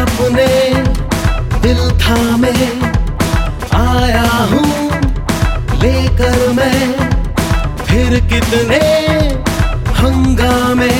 अपने दिल थामे आया हूँ लेकर मैं फिर कितने हंगामे।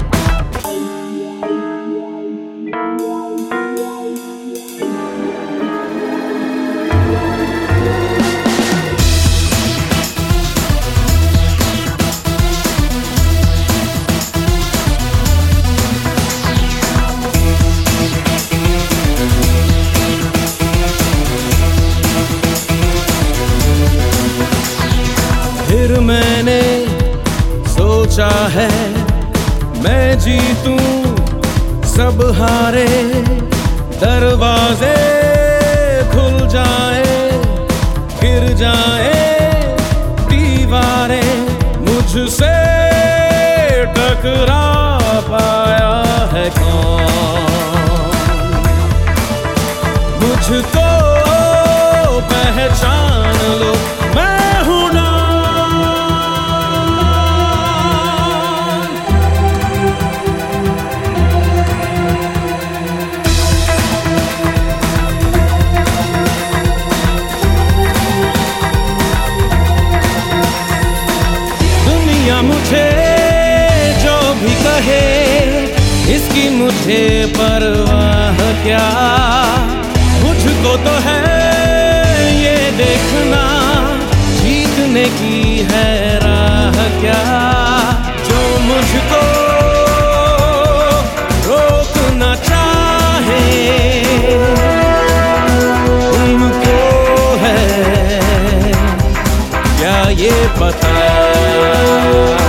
फिर मैंने सोचा है मैं जीतूं सब हारे, दरवाजे खुल जाए गिर जाए दीवारें, मुझसे टकरा पाया है कौन, मुझको पहचान लो मैं हूं ना। मुझे जो भी कहे इसकी मुझे परवाह क्या, मुझको तो है ये देखना जीतने की है राह क्या, जो मुझको रोकना चाहे उनको है क्या ये पता।